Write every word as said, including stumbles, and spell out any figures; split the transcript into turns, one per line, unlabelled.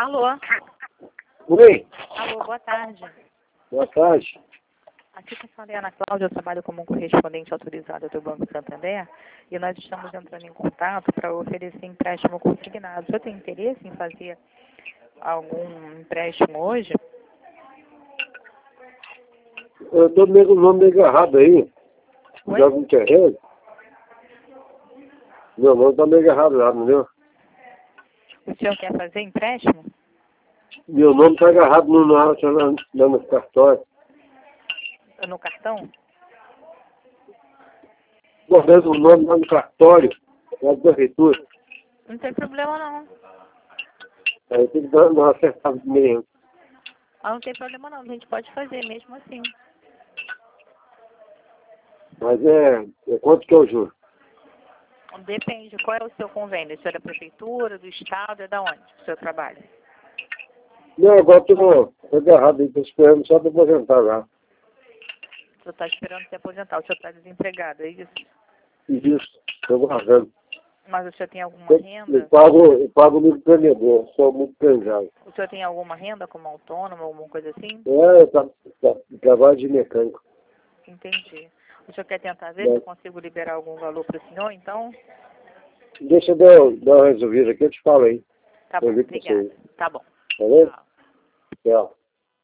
Alô?
Oi,
Alô, boa tarde.
boa tarde.
Aqui quem fala é Ana Cláudia, eu trabalho como correspondente autorizado do Banco Santander e nós estamos entrando em contato para oferecer empréstimo consignado. O senhor tem interesse em fazer algum empréstimo hoje?
Eu estou meio o nome meio errado aí.
Oi?
De algum terreno. Meu nome está meio errado lá, entendeu?
O senhor quer fazer empréstimo?
Meu nome está agarrado no, no, no, no, no cartório.
No cartão?
Botando o nome lá no cartório, lá da prefeitura.
Não tem problema não.
Aí tem que dar uma acertada mesmo.
Ah, não tem problema não, a gente pode fazer mesmo assim.
Mas é, é quanto que eu juro?
Depende, qual é o seu convênio? O senhor é da prefeitura, do estado, é da onde o seu trabalho?
Não, agora estou agarrado aí, estou esperando só para aposentar lá.
O senhor está esperando se aposentar, o senhor está desempregado, é isso?
Isso, estou guardando.
Mas o senhor tem alguma
Eu, eu
renda?
pago, eu pago muito empreendedor, sou muito empresário.
O senhor tem alguma renda como autônomo, alguma coisa assim?
É, eu tra, tra, trabalho de mecânico.
Entendi. O senhor quer tentar ver se
Né?
eu consigo liberar algum valor para o senhor, então?
Deixa eu dar, dar uma resolvida aqui, eu te falo aí.
Tá
Eu
bom,
ligo pra você.
obrigada. Tá bom.
Tá bom?
Tchau.
Tchau.